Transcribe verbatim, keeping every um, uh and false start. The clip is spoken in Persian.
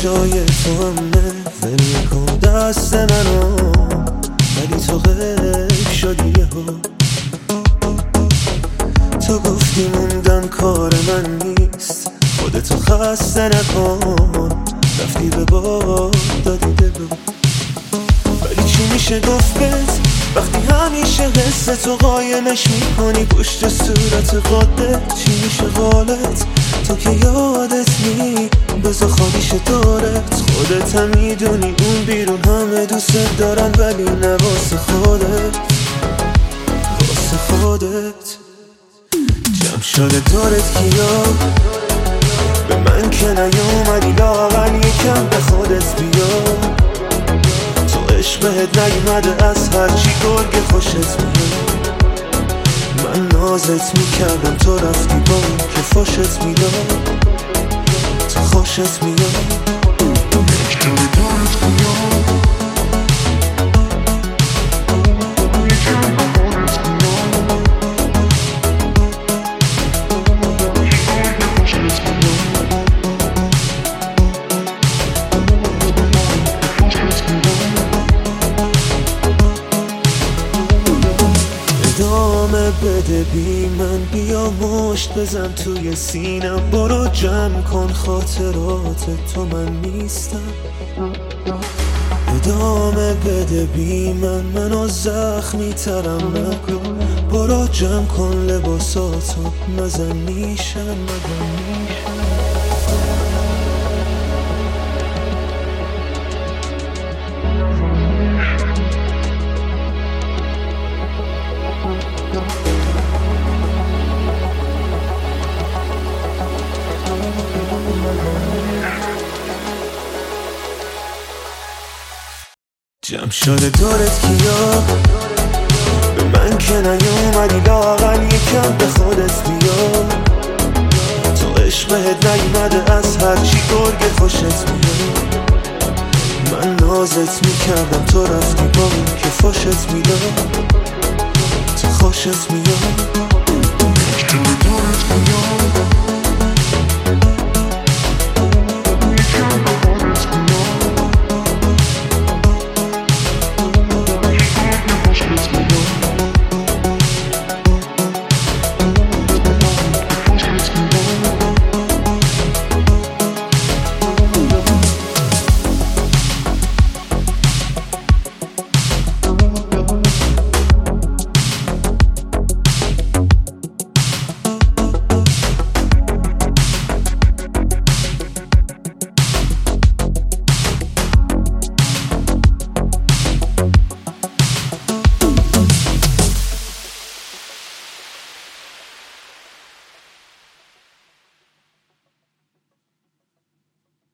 جای تو همه ول کن دست منو، ولی تو غیب شدی یهو. تو گفتی موندن کار من نیست، خودتو خسته نکن، رفتی به باد دادی دلو. ولی چی میشه گفت بهت وقتی همیشه حس تو قایمش میکنی پشت صورت خودت؟ چی میشه قالت تو که یادت نی بذار خالیش دارت؟ خودت هم میدونی اون بیرون همه دوست دارن، ولی نه واسه خودت، واسه خودت. جمع شده دارت کیا به من که نیومدی لااقل یکم به خودت بیا. تو عشق بهت نیومده از هرچی گرگ خوشت میاد. من نازت میکردم تو رفتی با اون که فاشت میداد. تو خوشت میاد ادامه بده بی من، بیا مشت بزن توی سینم، برو جمع کن خاطرات تو من نیستم. ادامه بده بی من، منو زخمی ترم نکن، برو جمع کن لباساتو نزن میشن نزن میشن. جمع شده دارت کیا به من که نیومدی لااقل یکم به خودت بیا. تو عشق بهت نیومده از هرچی گرگ خوشت میاد. من نازت میکردم تو رفتی با اون که فاشت میداد. تو خوشت میاد